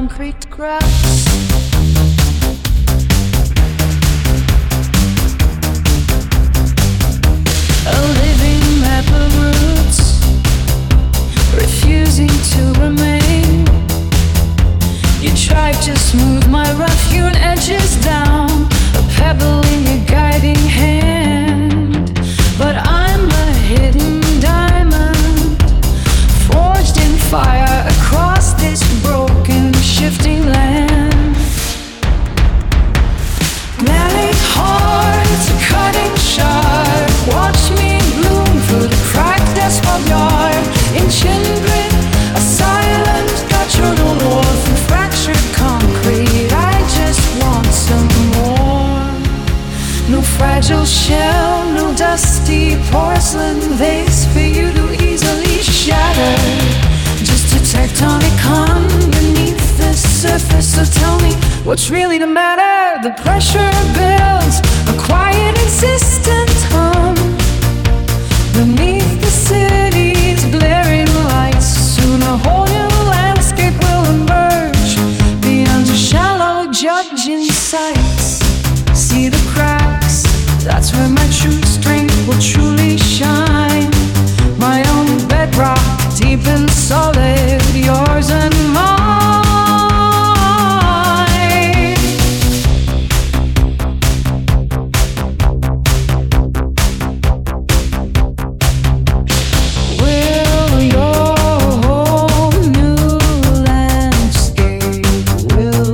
concrete cracks. A living map of roots, refusing to remain. You tried to smooth my rough-hewn edges down, a pebble in your guiding hand. But I'm a hidden diamond, forged in fire across this broken, shifting land. Glaring hard, it's a cutting sharp. Watch me bloom through the cracked asphalt yard. In chin grit, a silent guttural roar from fractured concrete. I just want some more. No fragile shell, no dusty porcelain vase for you to easily shatter. Just a tectonic hum beneath the surface. So tell me, what's really the matter? The pressure builds, a quiet, insistent hum beneath the city's blaring lights. Soon a whole new landscape will emerge beyond the shallow judging sights. See the cracks, that's where my true strength will truly shine. My own bedrock, deep and solid, yours and mine. Will your whole new landscape will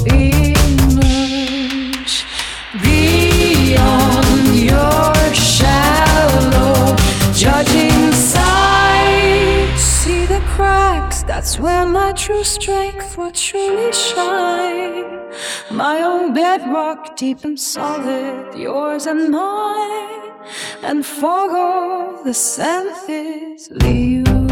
emerge beyond your shallow judging sight. See the cracks, that's where my true strength will truly shine. My own bedrock, deep and solid, yours and mine. And for all the senses leave